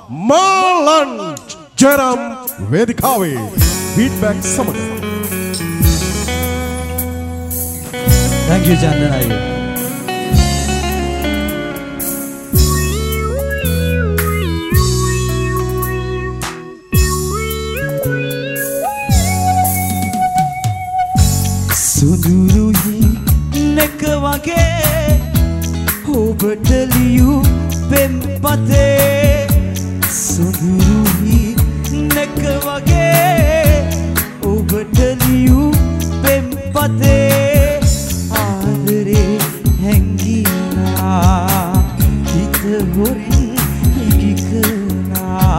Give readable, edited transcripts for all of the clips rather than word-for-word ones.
Malan ජරම් වේදිකාවේ feedback සමග. Thank you Chandana. සුදුරුයි නැක වගේ ඔබට ලියූ පෙම්පතේ සුදුරුයි නැක වගේ ඔබට ලියූ පෙම්පතේ ආදරේ හැංගිලා හිත හොරින් හිගි කළා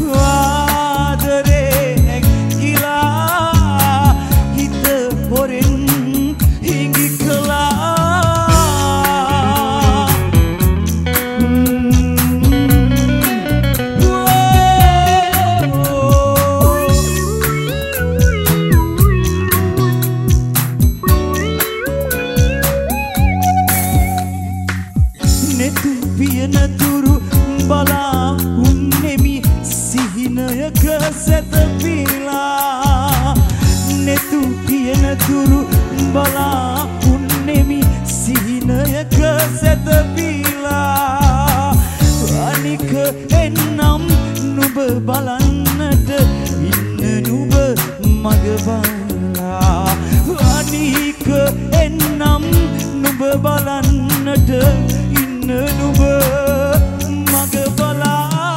ආදරේ හැංගිලා හිත හොරින් හිගි කළා නෙතු පියන තුරු බලා උන්නෙමි සිහිනයක සැතපීලා නෙතු පියන තුරු බලා උන්නෙමි සිහිනයක සැතපීලා අනික එන්නම් නුඹ බලන්නට ඉන්න නුඹ මග බලා අනික එන්නම් නුඹ බලන්නට ඉන්න නුඹ මග බලා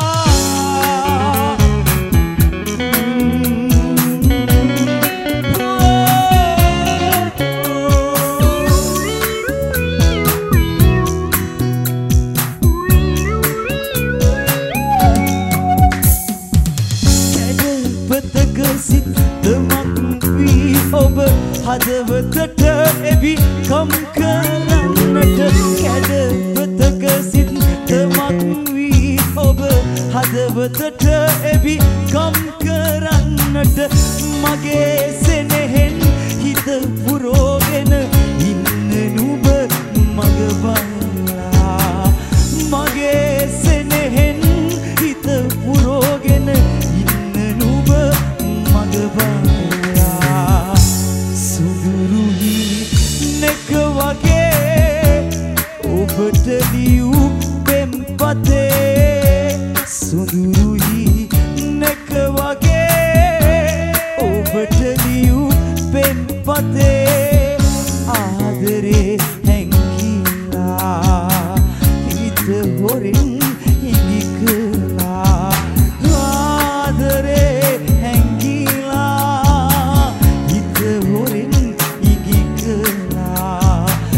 කැඩපතක සිත් දමක් වී ඔබ හදවතට එබි කම් කරන්නට කැඩපතක සිත් දමක් වී ඔබ හදවතට එබි කම් කරන්නට මගේ සෙනෙහෙන් හිත පුරෝගෙන ඉන්න නුඹ මග බලා මගේ සෙනෙහෙන් හිත පුරෝගෙන ඉන්න නුඹ මග බලා සුදුරුහි නැක වගේ ඔබට ලියූ පෙම්පතේ සුදුරුහි නැක වගේ ඔබට ලියූ පෙම්පතේ ආදරේ හැංගිලා හිත හොරින් හිගි කළා ආදරේ හැංගිලා හිත හොරින් හිගි කළා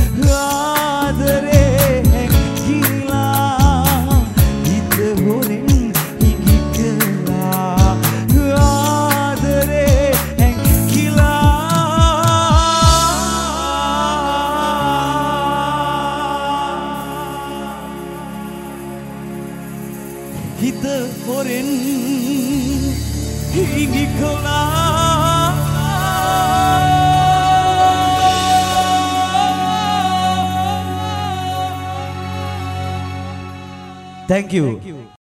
ආදරේ හැංගිලා හිත හොරින් හිගි කළා ආදරේ හැංගිලා හිත හොරෙන් හිගි කළා. Thank you.